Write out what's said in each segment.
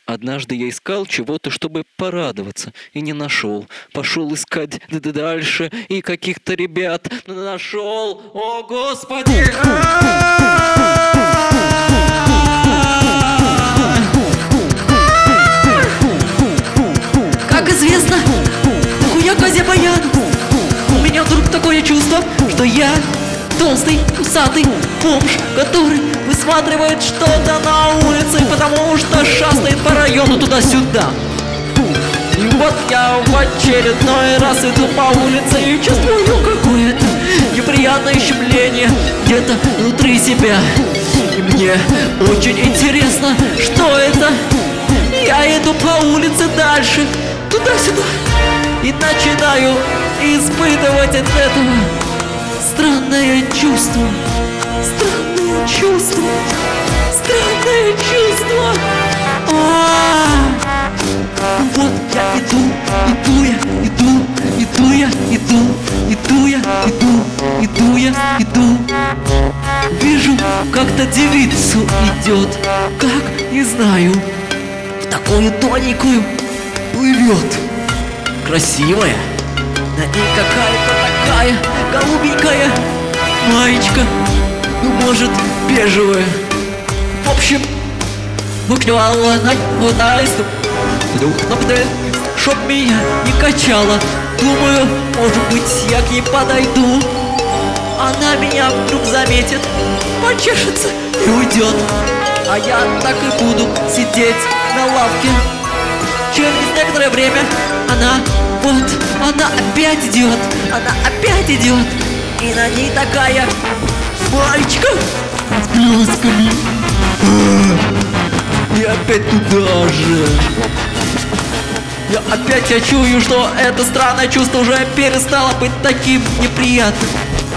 Однажды я искал чего-то, чтобы порадоваться, и не нашел. Пошел искать дальше, и каких-то ребят нашел. О, Господи! Как известно, хуя козе баян. У меня вдруг такое чувство, что я толстый, усатый бомж, который высматривает что-то на улице, потому что шастает по району туда-сюда. И вот я в очередной раз иду по улице и чувствую какое-то неприятное щемление где-то внутри себя. И мне очень интересно, что это. Я иду по улице дальше, туда-сюда, и начинаю испытывать от этого странное чувство. Странное чувство. Странное чувство. Вот я иду. Вижу, как-то девицу идет, как, не знаю, в такую тоненькую плывет. Красивая. На ней какая-то такая голубенькая маечка, ну, может, бежевая. В общем, буквально на водайсту, чтоб меня не качало. Думаю, может быть, я к ней подойду. Она меня вдруг заметит, почешется и уйдет. А я так и буду сидеть на лавке. Через некоторое время она опять идет. И на ней такая маечка с блесками. И опять туда же. Я чую, что это странное чувство уже перестало быть таким неприятным.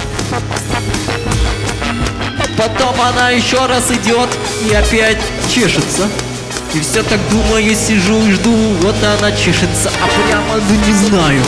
Потом она еще раз идет и опять чешется. И все так думаю, сижу и жду. Вот она чешется, а прямо, ну не знаю.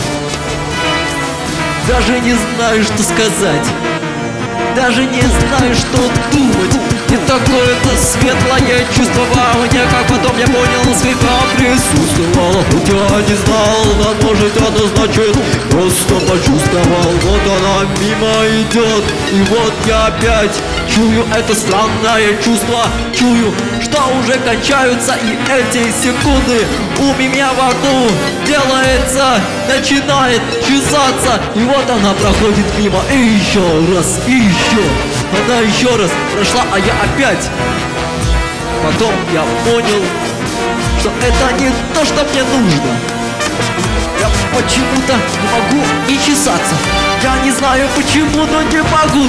Даже не знаю, что сказать. Даже не знаю, что думать. И такое-то светлое чувствование, как потом я понял, всегда присутствовало. Хоть я не знал, а может это значит, просто почувствовал. Вот она мимо идет, и вот я опять чую это странное чувство. Чую, что уже кончаются и эти секунды. У меня во рту делается, начинает чесаться. И вот она проходит мимо, и еще раз, и еще. Она еще раз прошла, а я опять. Потом я понял, что это не то, что мне нужно. Я почему-то не могу не чесаться. Я не знаю почему, но не могу.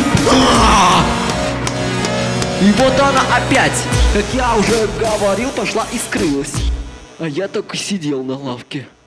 И вот она опять, как я уже говорил, пошла и скрылась. А я только сидел на лавке.